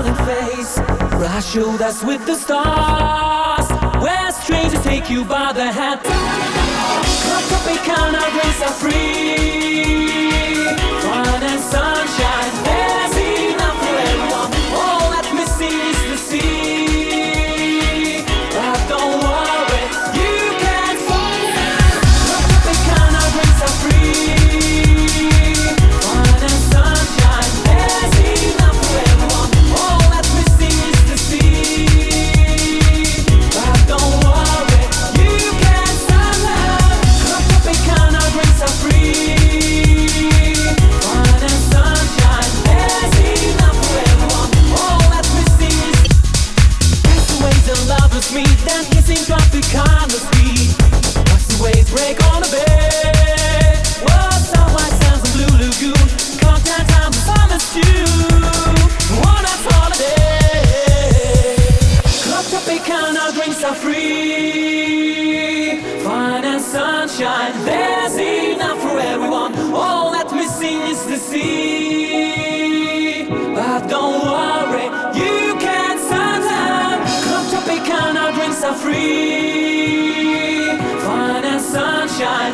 smiling face, brush shoulders with the stars, where strangers take you by the hand. Club Tropicana drinks are free, fun and sunshine, there's enough for everyone. All that's missing is the sea, but don't worry, you can find it. Club Tropicana drinks are free, fun and sunshine, there's enough for everyone. All that's missing is the sea, but don't worry, you can stand up. Club Tropicana drinks are free, fun and sunshine, there's enough for everyone. All that's missing is the waves and lovers meet, then kissing Tropicana speed. Watch the waves break on the bay. Whoa, sunrise sands and blue lagoon, contact time the summer stew. One last holiday. Club Tropicana drinks are free, fun and sunshine, there's enough for everyone. All that's missing is the sea, but don't worry, you can stand up. Club Tropicana drinks are free, fun and sunshine,